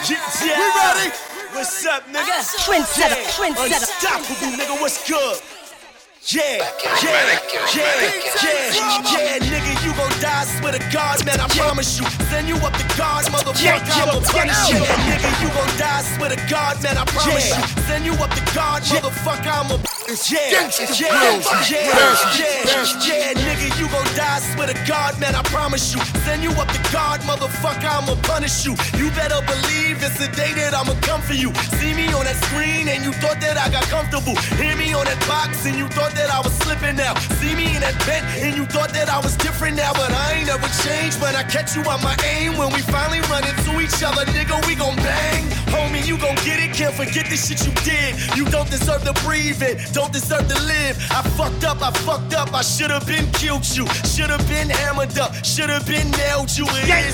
We ready? What's up, nigga? Trendsetter, trendsetter. Unstoppable, nigga, what's good? Yeah, nigga, you gon' die, swear to God, man, I promise you. Send you up to God, motherfucker, I'ma punish you. Nigga, you gon' die, swear to God, man, I promise you. Send you up to God, motherfucker, I'ma nigga, you gon' die, swear to God, man, I promise you. Send you up to God, motherfucker, I'ma punish you. You better believe it's the day that I'ma come for you. See me on that screen and you thought that I got comfortable. Hear me on that box and you thought that I was slipping now. See me in that bed and you thought that I was different now. But I ain't never changed when I catch you on my aim. When we finally run into each other, nigga, we gon' bang. Homie, you gon' get it, can't forget the shit you did. You don't deserve to breathe it, don't deserve to live. I fucked up, I should've been killed you. Should've been hammered up, should've been nailed you. It is